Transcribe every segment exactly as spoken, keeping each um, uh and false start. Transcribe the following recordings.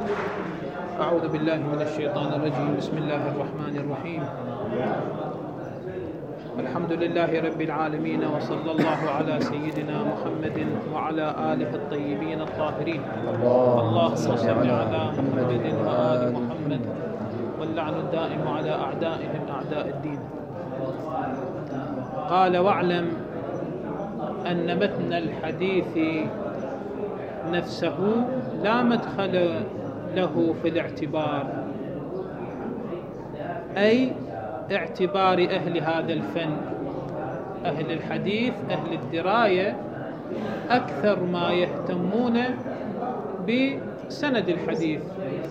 أعوذ بالله من الشيطان الرجيم. بسم الله الرحمن الرحيم. الحمد لله رب العالمين، وصلى الله على سيدنا محمد وعلى آله الطيبين الطاهرين. اللهم صل على محمد وآل محمد، واللعن الدائم على أعدائهم أعداء الدين. قال: واعلم أن متن الحديث نفسه لا مدخل له في الاعتبار، أي اعتبار أهل هذا الفن، أهل الحديث، أهل الدراية، أكثر ما يهتمون بسند الحديث.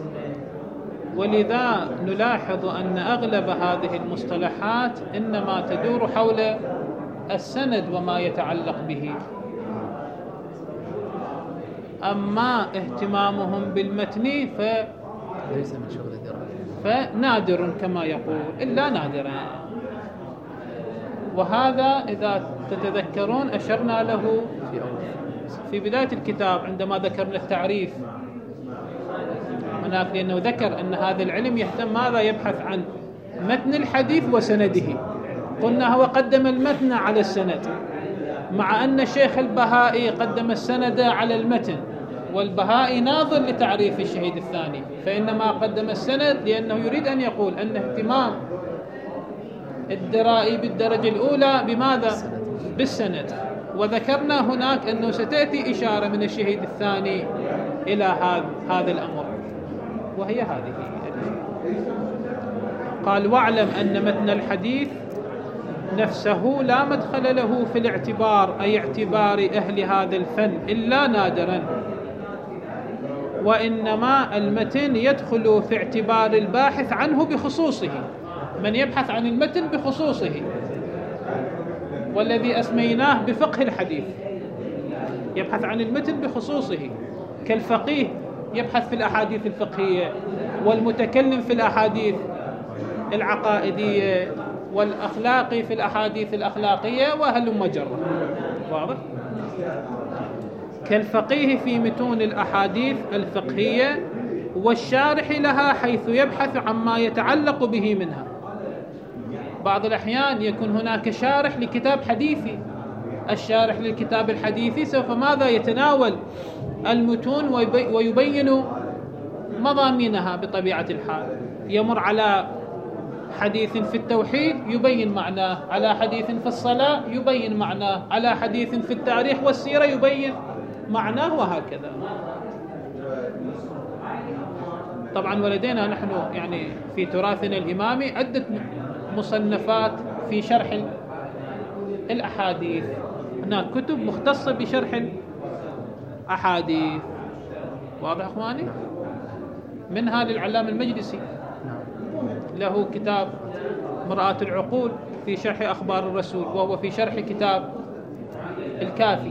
ولذا نلاحظ أن أغلب هذه المصطلحات إنما تدور حول السند وما يتعلق به، أما اهتمامهم بالمتن ف ليس من شغل الدراية، فنادر كما يقول، إلا نادرا. وهذا إذا تتذكرون أشرنا له في بداية الكتاب عندما ذكرنا التعريف هناك، لأنه ذكر أن هذا العلم يهتم ماذا؟ يبحث عن متن الحديث وسنده. قلنا هو قدم المتن على السند، مع أن الشيخ البهائي قدم السند على المتن، والبهائي ناظر لتعريف الشهيد الثاني، فإنما قدم السند لأنه يريد أن يقول أن اهتمام الدرائي بالدرجة الأولى بماذا؟ بالسند. وذكرنا هناك أنه ستأتي إشارة من الشهيد الثاني إلى هذا الأمر، وهي هذه. قال: واعلم أن متن الحديث نفسه لا مدخل له في الاعتبار، أي اعتبار أهل هذا الفن، إلا نادرا، وإنما المتن يدخل في اعتبار الباحث عنه بخصوصه، من يبحث عن المتن بخصوصه، والذي أسميناه بفقه الحديث، يبحث عن المتن بخصوصه، كالفقيه يبحث في الأحاديث الفقهية، والمتكلم في الأحاديث العقائدية، والأخلاقي في الأحاديث الأخلاقية، وهلم جرا. واضح؟ كالفقيه في متون الأحاديث الفقهية، والشارح لها حيث يبحث عما يتعلق به منها. بعض الأحيان يكون هناك شارح لكتاب حديثي، الشارح للكتاب الحديثي سوف ماذا؟ يتناول المتون ويبين مضامينها بطبيعة الحال. يمر على حديث في التوحيد يبين معناه، على حديث في الصلاة يبين معناه، على حديث في التاريخ والسيرة يبين معناه، وهكذا. طبعا ولدينا نحن يعني في تراثنا الإمامي عدة مصنفات في شرح الأحاديث، هناك كتب مختصة بشرح الأحاديث. واضح أخواني؟ منها للعلامة المجلسي، له كتاب مرآة العقول في شرح أخبار الرسول، وهو في شرح كتاب الكافي.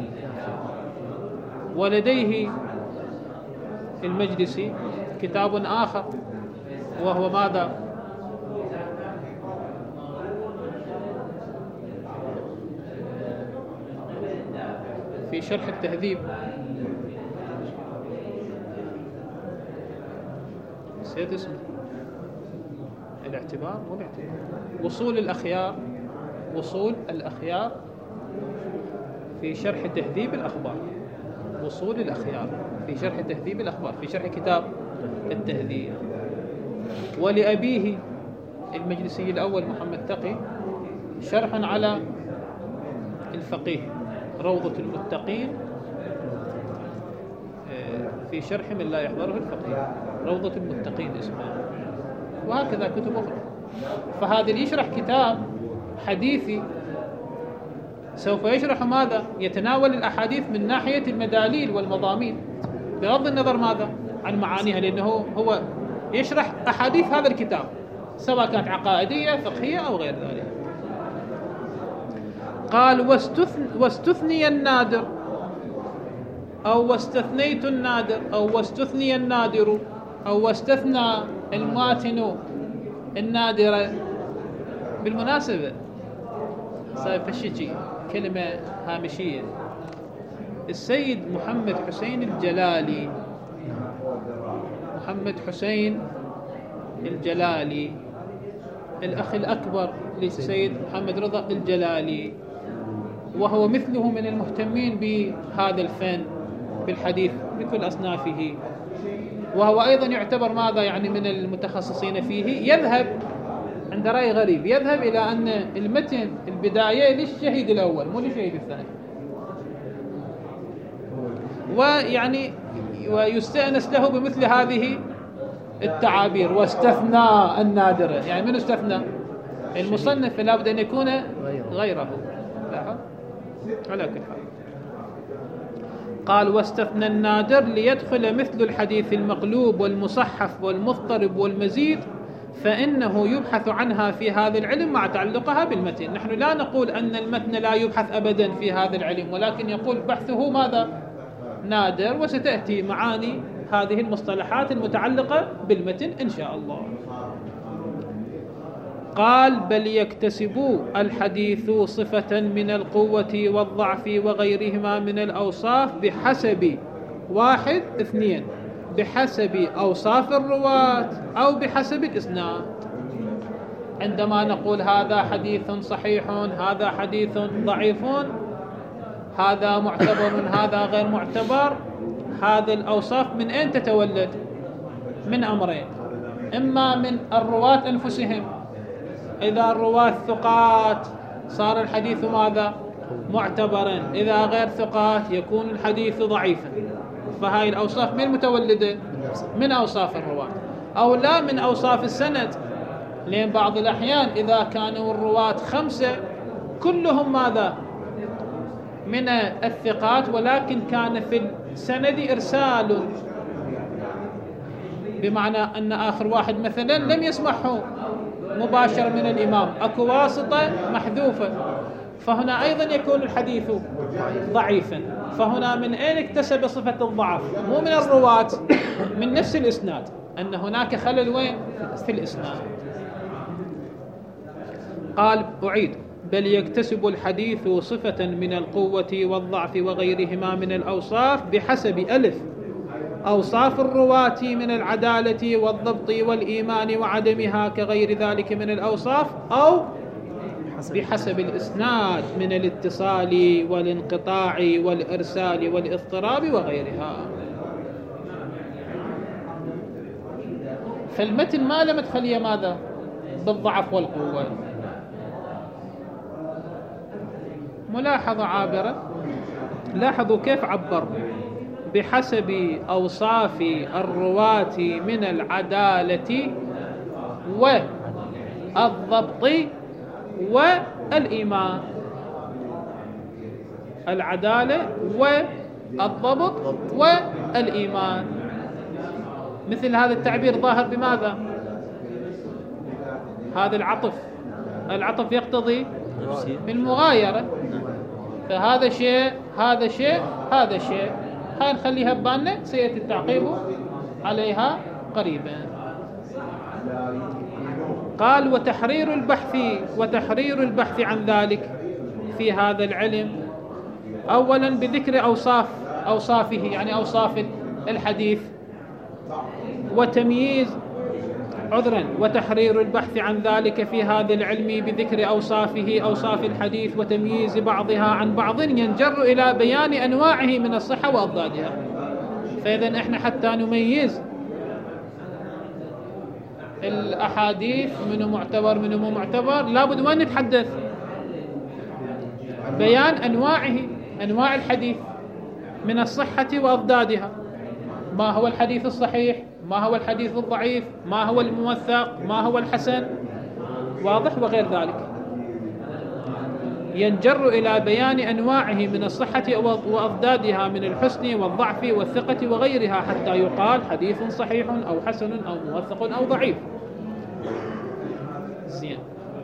ولديه المجلسي كتاب آخر، وهو ماذا؟ في شرح التهذيب، نسيت اسمه، الاعتبار مو الاعتبار، وصول الأخيار، وصول الأخيار في شرح تهذيب الأخبار، وصول الأخيار في شرح تهذيب الأخبار، في شرح كتاب التهذيب. ولأبيه المجلسي الأول محمد تقي شرح على الفقيه، روضة المتقين في شرح من لا يحضره الفقيه، روضة المتقين اسمه، وهكذا كتب أخرى. فهذا اللي يشرح كتاب حديثي سوف يشرح ماذا؟ يتناول الأحاديث من ناحية المداليل والمضامين، بغض النظر ماذا؟ عن معانيها، لأنه هو يشرح أحاديث هذا الكتاب سواء كانت عقائدية فقهية أو غير ذلك. قال: واستثني, واستثني النادر، أو واستثنيت النادر، أو واستثني النادر، أو واستثنى الماتن النادرة. بالمناسبة صاير فشيكي كلمة هامشية، السيد محمد حسين الجلالي محمد حسين الجلالي، الأخ الأكبر للسيد محمد رضا الجلالي، وهو مثله من المهتمين بهذا الفن بالحديث بكل أصنافه، وهو أيضا يعتبر ماذا يعني من المتخصصين فيه. يذهب عند رأي غريب، يذهب إلى أن المتن البداية للشهيد الأول مو للشهيد الثاني، ويعني ويستأنس له بمثل هذه التعابير. واستثنى النادرة، يعني من استثنى؟ المصنف، فلا بد أن يكون غيره. على كل حال قال واستثنى النادر ليدخل مثل الحديث المقلوب والمصحف والمضطرب والمزيد، فإنه يبحث عنها في هذا العلم مع تعلقها بالمتن. نحن لا نقول أن المتن لا يبحث أبدا في هذا العلم، ولكن يقول بحثه ماذا؟ نادر. وستأتي معاني هذه المصطلحات المتعلقة بالمتن إن شاء الله. قال بل يكتسب الحديث صفة من القوة والضعف وغيرهما من الأوصاف بحسب واحد اثنين بحسب أوصاف الرواة أو بحسب الإسناد. عندما نقول هذا حديث صحيح، هذا حديث ضعيف، هذا معتبر، هذا غير معتبر، هذه الأوصاف من أين تتولد؟ من أمرين: إما من الرواة أنفسهم، إذا الرواة ثقات صار الحديث ماذا؟ معتبرا، إذا غير ثقات يكون الحديث ضعيفا. فهاي الأوصاف من متولدة؟ من أوصاف الرواة. أو لا من أوصاف السند، لأن بعض الأحيان إذا كانوا الرواة خمسة كلهم ماذا؟ من الثقات، ولكن كان في السند إرسال، بمعنى أن آخر واحد مثلا لم يسمعه مباشرة من الإمام، أكو واسطة محذوفة، فهنا أيضا يكون الحديث ضعيفا. فهنا من أين اكتسب صفة الضعف؟ مو من الرواة، من نفس الإسناد، أن هناك خلل وين؟ في الإسناد. قال أعيد بل يكتسب الحديث صفة من القوة والضعف وغيرهما من الأوصاف بحسب ألف أوصاف الرواة من العدالة والضبط والإيمان وعدمها كغير ذلك من الأوصاف، أو بحسب الإسناد من الاتصال والانقطاع والإرسال والاضطراب وغيرها. فالمتن ما لم تخلي ماذا؟ بالضعف والقوة. ملاحظة عابرة، لاحظوا كيف عبر بحسب أوصاف الرواة من العدالة والضبط والإيمان. العدالة والضبط والإيمان، مثل هذا التعبير ظاهر بماذا؟ هذا العطف، العطف يقتضي بالمغايرة، فهذا شيء هذا شيء هذا شيء، هاي نخليها ببالنا، سيأتي التعقيب عليها قريبا. قال وتحرير البحث وتحرير البحث عن ذلك في هذا العلم أولا بذكر أوصاف أوصافه، يعني أوصاف الحديث، وتمييز عذرا وتحرير البحث عن ذلك في هذا العلم بذكر أوصافه أوصاف الحديث وتمييز بعضها عن بعض ينجر إلى بيان أنواعه من الصحة وأضدادها. فإذا إحنا حتى نميز الأحاديث منه معتبر منه مو معتبر لابد وين نتحدث؟ بيان أنواعه، أنواع الحديث من الصحة وأضدادها. ما هو الحديث الصحيح؟ ما هو الحديث الضعيف؟ ما هو الموثق؟ ما هو الحسن؟ واضح؟ وغير ذلك ينجر إلى بيان أنواعه من الصحة وأضدادها من الحسن والضعف والثقة وغيرها، حتى يقال حديث صحيح أو حسن أو موثق أو ضعيف. زين.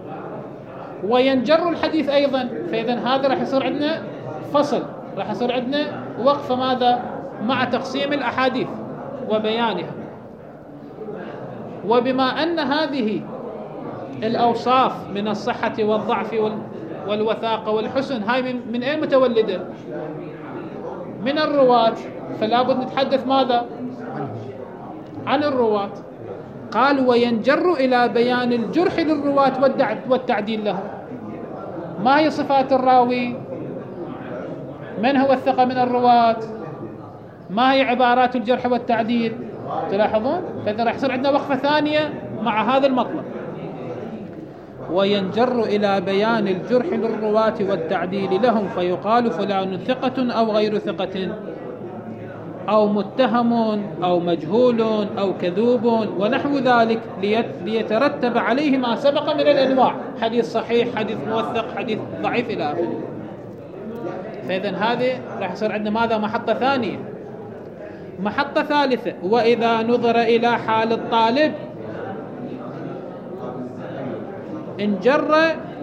وينجر الحديث أيضا، فإذا هذا راح يصير عندنا فصل، راح يصير عندنا وقفة ماذا؟ مع تقسيم الأحاديث وبيانها. وبما أن هذه الأوصاف من الصحة والضعف والوثاقة والحسن هاي من أين متولدة؟ من الرواة، فلا بد نتحدث ماذا؟ عن الرواة. قال وينجر إلى بيان الجرح للرواة والتعديل له. ما هي صفات الراوي؟ من هو الثقة من الرواة؟ ما هي عبارات الجرح والتعديل؟ تلاحظون؟ فإذا راح يصير عندنا وقفة ثانية مع هذا المطلب. وينجر إلى بيان الجرح للرواة والتعديل لهم، فيقال فلان ثقة أو غير ثقة، أو متهم أو مجهول أو كذوب ونحو ذلك، ليترتب عليه ما سبق من الأنواع: حديث صحيح، حديث موثق، حديث ضعيف إلى آخره. فإذا هذه راح يصير عندنا ماذا؟ محطة ثانية. محطة ثالثة: وإذا نظر إلى حال الطالب انجر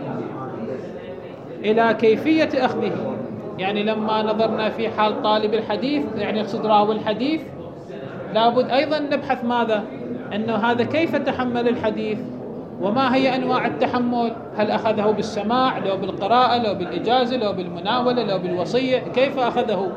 إلى كيفية أخذه. يعني لما نظرنا في حال طالب الحديث، يعني يقصد راوي الحديث، لابد أيضا نبحث ماذا؟ أنه هذا كيف تحمل الحديث، وما هي أنواع التحمل؟ هل أخذه بالسماع، لو بالقراءة، لو بالإجازة، لو بالمناولة، لو بالوصية؟ كيف أخذه؟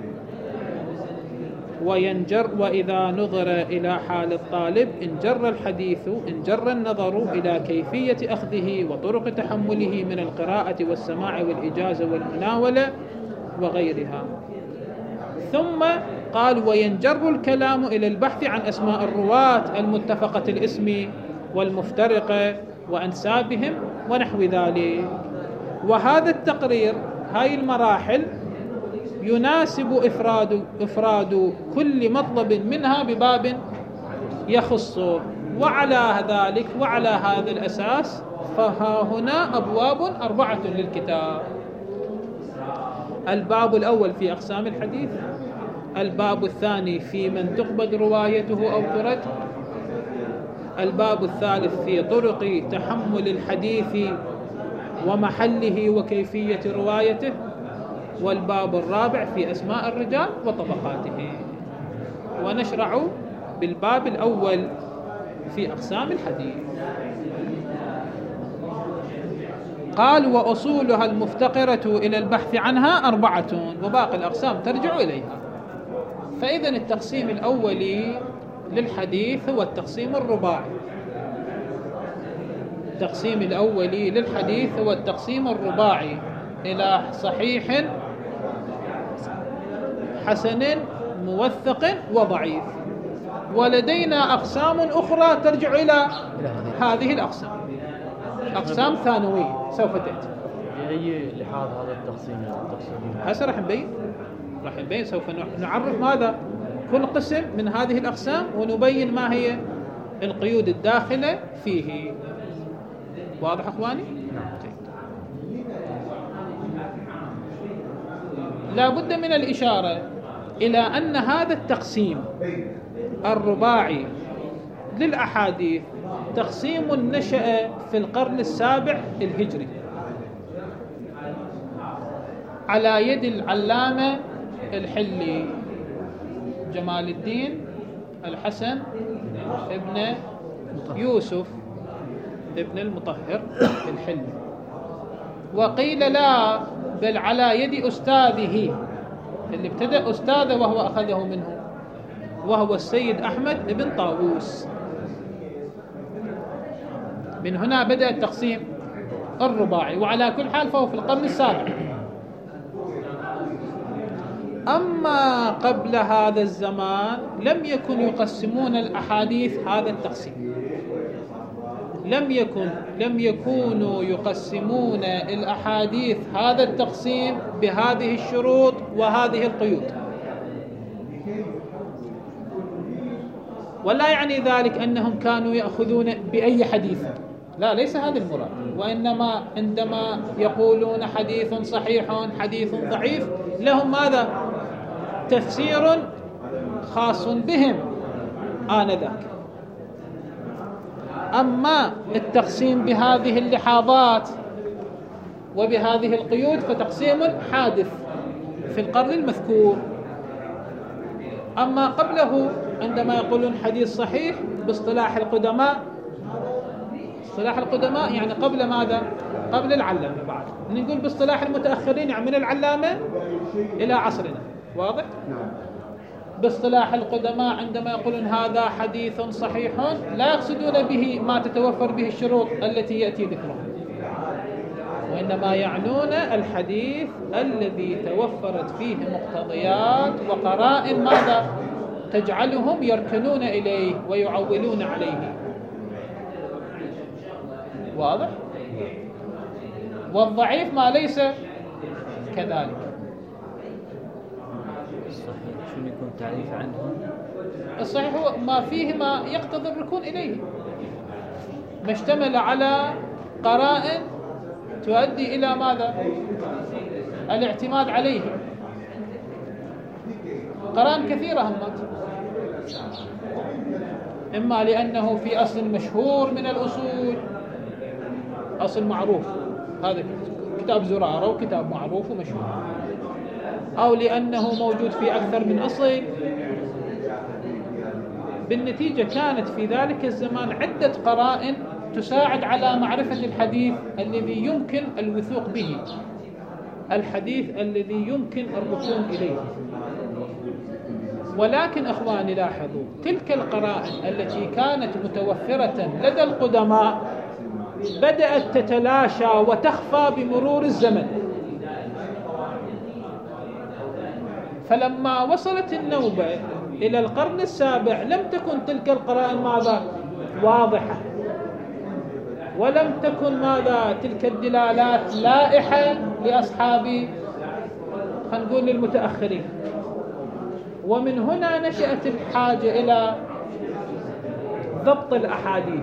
وينجر وإذا نظر إلى حال الطالب انجر الحديث انجر النظر إلى كيفية أخذه وطرق تحمله من القراءة والسماع والإجازة والمناولة وغيرها. ثم قال وينجر الكلام إلى البحث عن أسماء الرواة المتفقة الاسم والمفترقة وأنسابهم ونحو ذلك. وهذا التقرير، هاي المراحل، يناسب إفراد إفراد كل مطلب منها بباب يخصه. وعلى ذلك وعلى هذا الأساس فها هنا أبواب أربعة للكتاب. الباب الأول في أقسام الحديث، الباب الثاني في من تقبل روايته أو ترد، الباب الثالث في طرق تحمل الحديث ومحله وكيفية روايته، والباب الرابع في أسماء الرجال وطبقاته. ونشرع بالباب الأول في أقسام الحديث. قال وأصولها المفتقرة إلى البحث عنها أربعة، وباقي الأقسام ترجع إليها. فإذا التقسيم الأولي للحديث هو التقسيم الرباعي. التقسيم الأولي للحديث هو التقسيم الرباعي إلى صحيح، حسن، موثق، وضعيف. ولدينا أقسام أخرى ترجع إلى هذه الأقسام، أقسام ثانوية سوف تأتي. بأي لحاظ هذا التقسيم؟ هسه راح نبين راح نبين سوف نعرف ماذا كل قسم من هذه الأقسام، ونبين ما هي القيود الداخلة فيه. واضح أخواني؟ لا بد من الإشارة إلى أن هذا التقسيم الرباعي للأحاديث تقسيم نشأ في القرن السابع الهجري على يد العلامة الحلي جمال الدين الحسن ابن يوسف ابن المطهر الحلي. وقيل لا، بل على يد أستاذه اللي ابتدأ أستاذه وهو أخذه منه، وهو السيد أحمد بن طاووس. من هنا بدأ التقسيم الرباعي. وعلى كل حال فهو في القرن السابع. أما قبل هذا الزمان لم يكن يقسمون الأحاديث هذا التقسيم، لم يكن لم يكونوا يقسمون الأحاديث هذا التقسيم بهذه الشروط وهذه القيود. ولا يعني ذلك أنهم كانوا يأخذون بأي حديث، لا، ليس هذا المراد. وإنما عندما يقولون حديث صحيح، حديث ضعيف، لهم ماذا؟ تفسير خاص بهم آنذاك. أما التقسيم بهذه اللحاظات وبهذه القيود فتقسيم حادث في القرن المذكور. أما قبله عندما يقولون حديث صحيح باصطلاح القدماء، اصطلاح القدماء يعني قبل ماذا؟ قبل العلامة. بعد نقول باصطلاح المتأخرين يعني من العلامة إلى عصرنا. واضح؟ باصطلاح القدماء عندما يقولون هذا حديث صحيح لا يقصدون به ما تتوفر به الشروط التي يأتي ذكرها، وإنما يعنون الحديث الذي توفرت فيه مقتضيات وقرائن ماذا تجعلهم يركنون إليه ويعولون عليه. واضح؟ والضعيف ما ليس كذلك. شنو يكون تعريف عنه؟ الصحيح هو ما فيه ما يقتضي الركون إليه، ما اشتمل على قرائن تؤدي إلى ماذا؟ الاعتماد عليه. قرائن كثيرة همت، إما لأنه في أصل مشهور من الأصول، أصل معروف، هذا كتاب زرارة وكتاب معروف ومشهور، أو لأنه موجود في أكثر من أصل. بالنتيجة كانت في ذلك الزمان عدة قرائن تساعد على معرفة الحديث الذي يمكن الوثوق به، الحديث الذي يمكن الركون إليه. ولكن أخواني لاحظوا تلك القرائن التي كانت متوفرة لدى القدماء بدأت تتلاشى وتخفى بمرور الزمن، فلما وصلت النوبة إلى القرن السابع لم تكن تلك القرائن ماذا واضحة، ولم تكن ماذا تلك الدلالات لائحة لأصحاب خلينا نقول للمتأخرين. ومن هنا نشأت الحاجة إلى ضبط الأحاديث،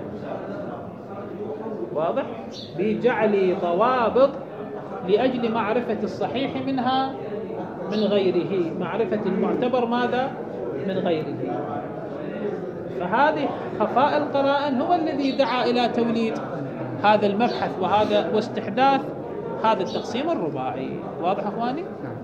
واضح، بجعل ضوابط لأجل معرفة الصحيح منها من غيره، معرفة المعتبر ماذا من غيره. فهذه خفاء القرائن هو الذي دعا إلى توليد هذا المبحث وهذا واستحداث هذا التقسيم الرباعي. واضح أخواني؟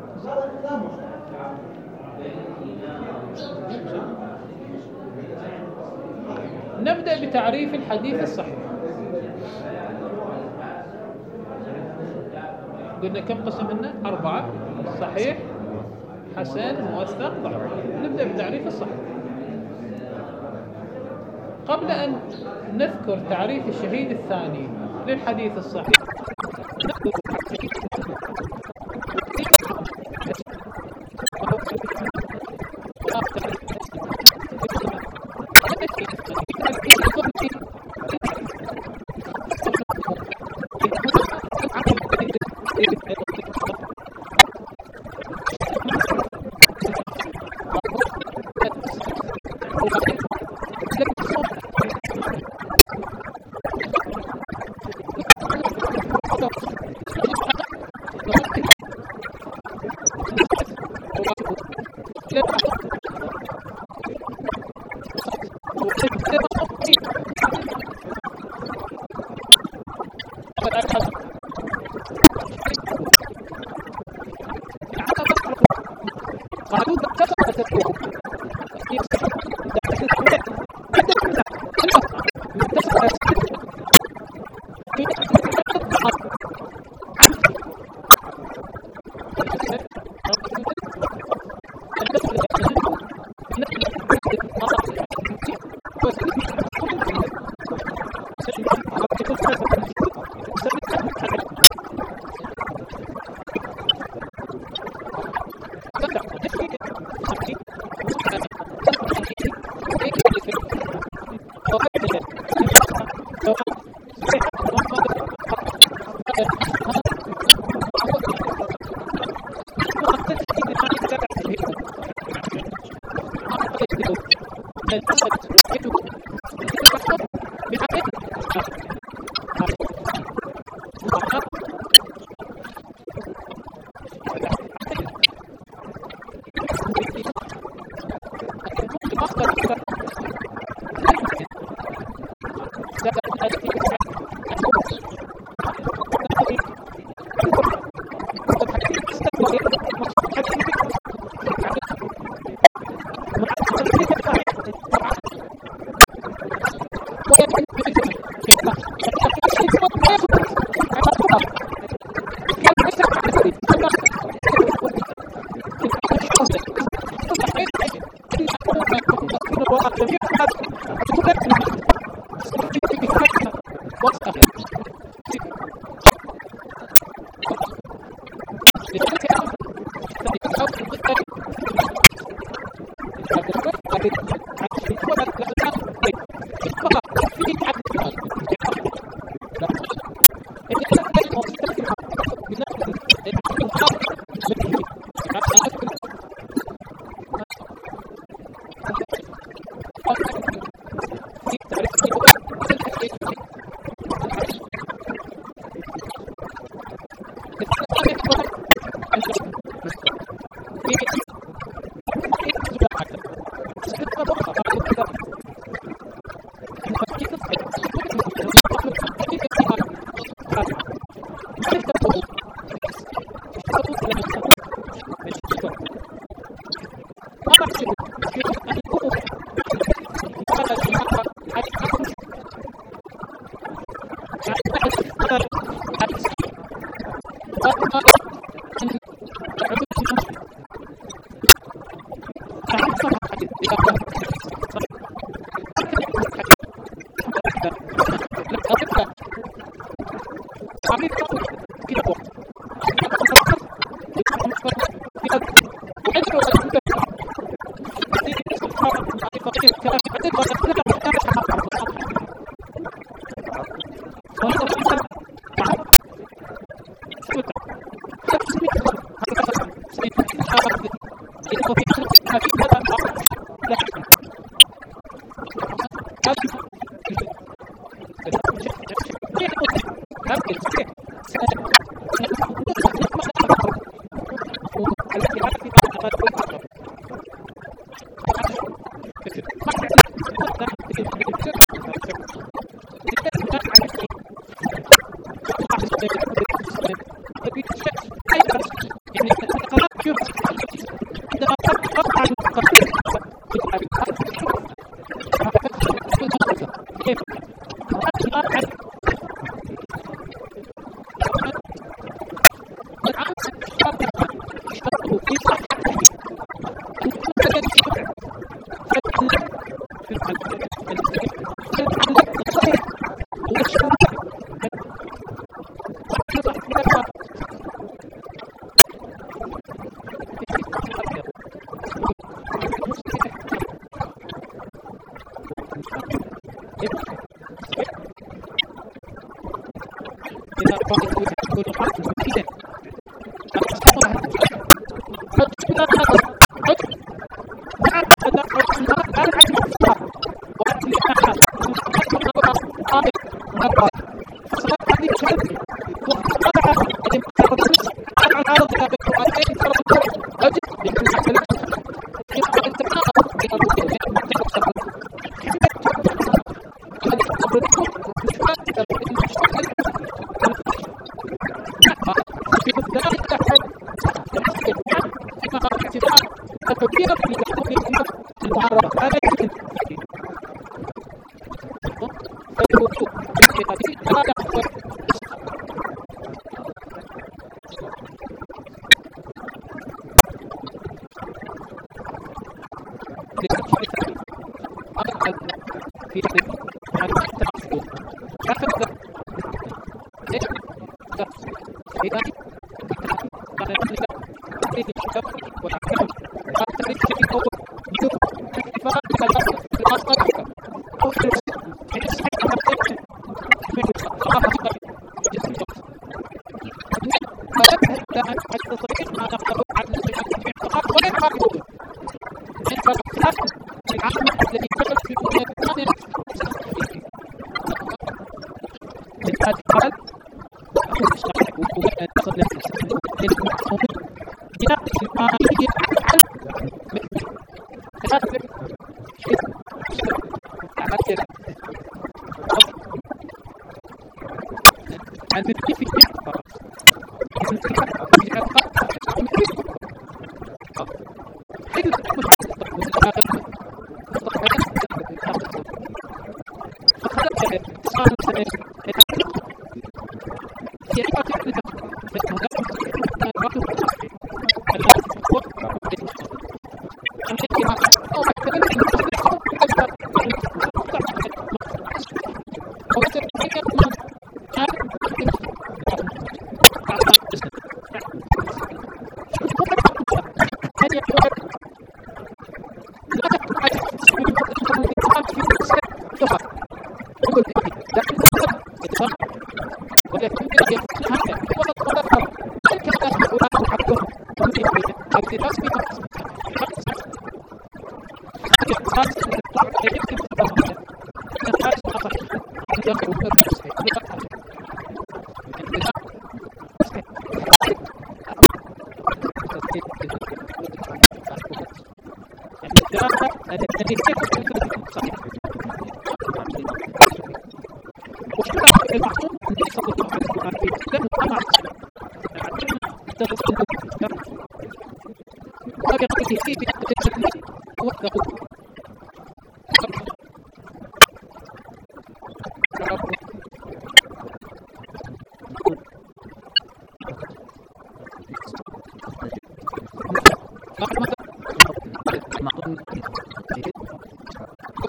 نبدأ بتعريف الحديث الصحيح. قلنا كم قسم لنا؟ أربعة: صحيح، حسن، موثق، ضعيف. نبدأ بتعريف الصحيح. قبل أن نذكر تعريف الشهيد الثاني للحديث الصحيح Thank you.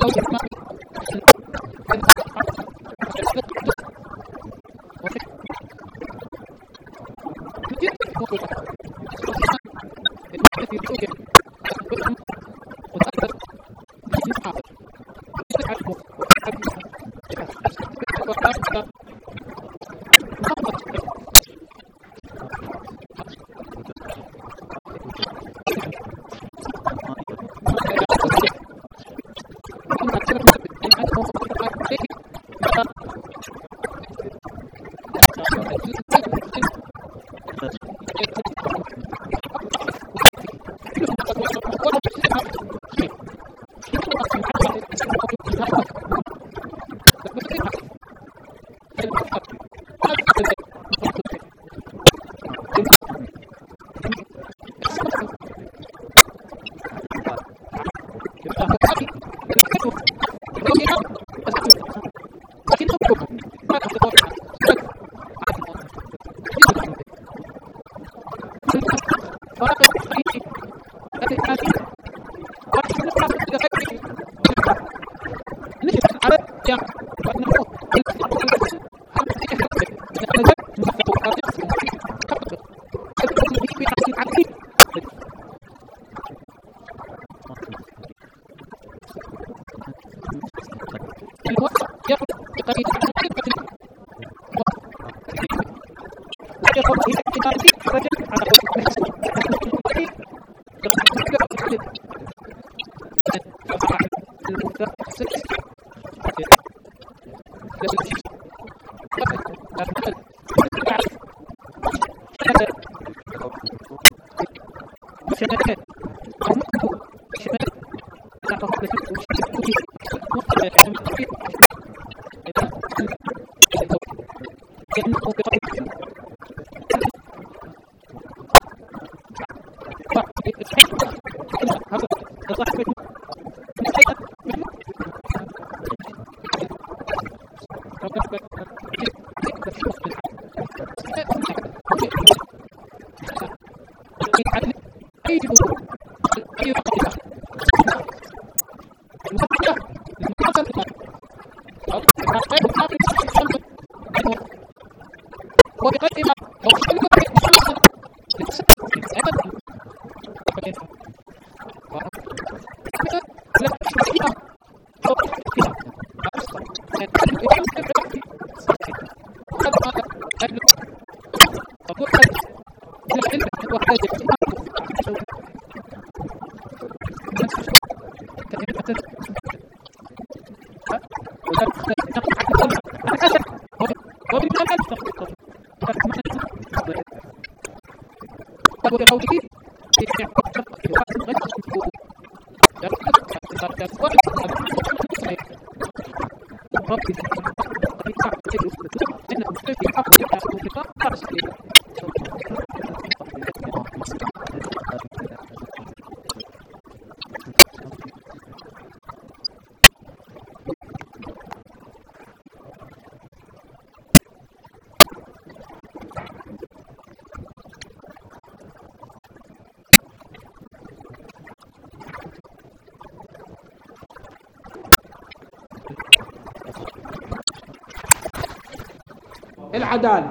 العدالة.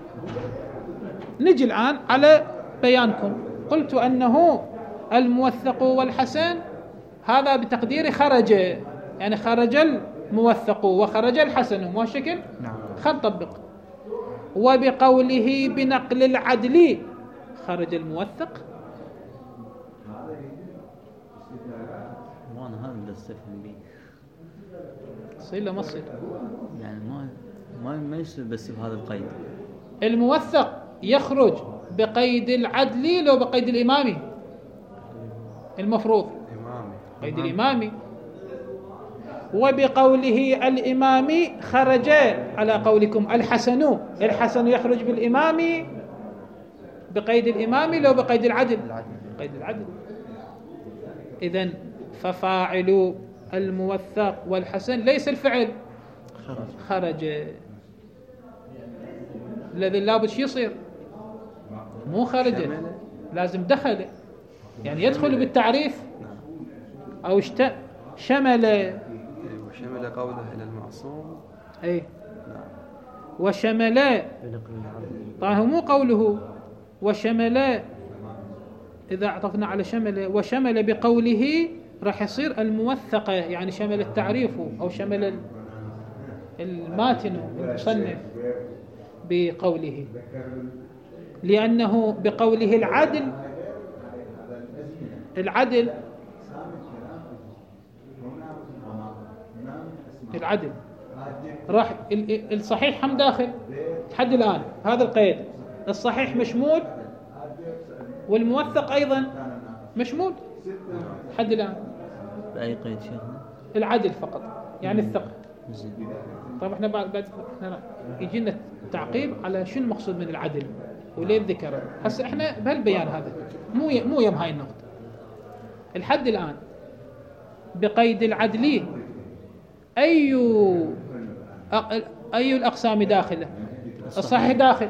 نجي الآن على بيانكم. قلت أنه الموثق والحسن هذا بتقدير خرج، يعني خرج الموثق وخرج الحسن، مو هالشكل؟ نعم. خل نطبق. وبقوله بنقل العدل خرج الموثق. وانا هذا اللي استفهم به. صير له ما تصير؟ يعني ما ما ما يصير بس بهذا القيد. الموثق يخرج بقيد العدل لو بقيد الإمامي؟ المفروض إمامي. قيد الإمامي. وبقوله الإمامي خرج على قولكم الحسن، الحسن يخرج بالإمامي بقيد الإمامي لو بقيد العدل؟ قيد العدل. إذن ففاعل الموثق والحسن ليس الفعل، خرج خرج. الذي لابد شو يصير؟ مو خرج، لازم دخل، يعني يدخل بالتعريف أو اشت... شمل وشمل قوله إلى المعصوم. أي وشمل، طيب مو قوله وشمل، إذا عطفنا على شمل وشمل بقوله راح يصير الموثقة، يعني شمل التعريف أو شمل الماتن المصنف بقوله، لأنه بقوله العدل العدل العدل راح الصحيح هم داخل حد الآن، هذا القيد الصحيح مشمول والموثق أيضا مشمول حد الآن. بأي قيد شيخنا؟ العدل فقط، يعني الثقة. طيب احنا بعد بعد يجينا تعقيب على شو المقصود من العدل وليه ذكره. هسه احنا بهالبيان هذا مو ي... مو يم هاي النقطة. الحد الآن بقيد العدل أي أ... أي الأقسام داخله؟ الصحيح داخل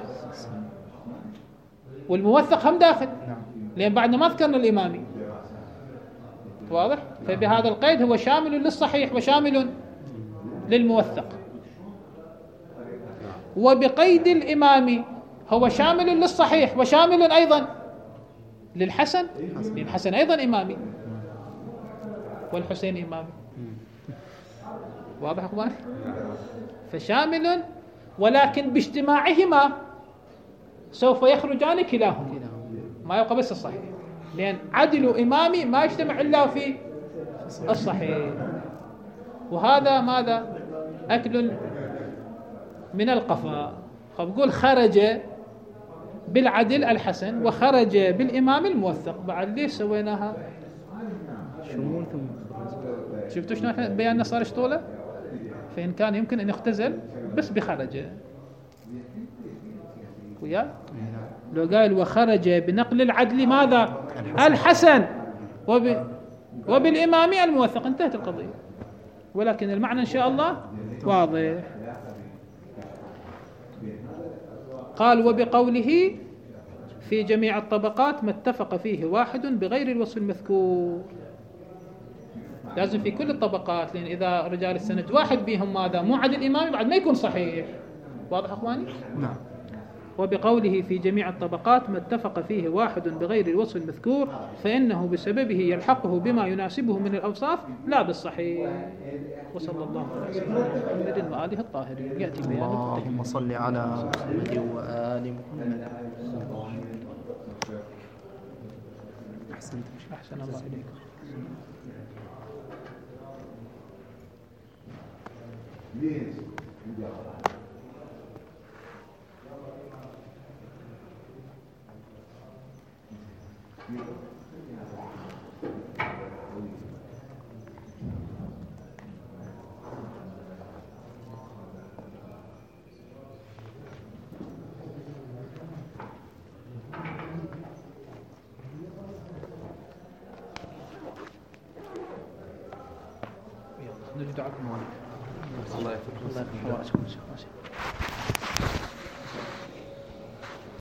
والموثق هم داخل، لأن بعد ما ذكرنا الإمامي. واضح؟ فبهذا القيد هو شامل للصحيح وشامل للموثق. وبقيد الإمامي هو شامل للصحيح وشامل أيضا للحسن، لأن الحسن أيضا إمامي والحسين إمامي. واضح أخوان؟ فشامل، ولكن باجتماعهما سوف يخرجان كلاهما، ما يبقى بس الصحيح، لأن عدل إمامي ما يجتمع إلا في الصحيح. وهذا ماذا؟ أكل من القفا. فبقول خرج بالعدل الحسن وخرج بالإمام الموثق، بعد ليش سويناها شمول؟ شفتوا شلون بياننا صار شطولة؟ فإن كان يمكن أن يختزل بس بخرج ويا لو قال وخرج بنقل العدل ماذا؟ الحسن وب... وبالإمام الموثق، انتهت القضية. ولكن المعنى إن شاء الله واضح. قال وبقوله في جميع الطبقات ما اتفق فيه واحد بغير الوصف المذكور. لازم في كل الطبقات، لأن إذا رجال السند واحد بهم ماذا؟ مو عدل إمامي بعد ما يكون صحيح. واضح أخواني؟ نعم. وبقوله في جميع الطبقات ما اتفق فيه واحد بغير الوصف المذكور فإنه بسببه يلحقه بما يناسبه من الأوصاف لا بالصحيح. وصلى الله على سيدنا محمد وآله الطاهرين. يأتي بيان. اللهم صل على محمد وآل محمد. أحسنت. أحسن الله إليكم. نجد عكم الله يحفظكم. الله يحفظكم.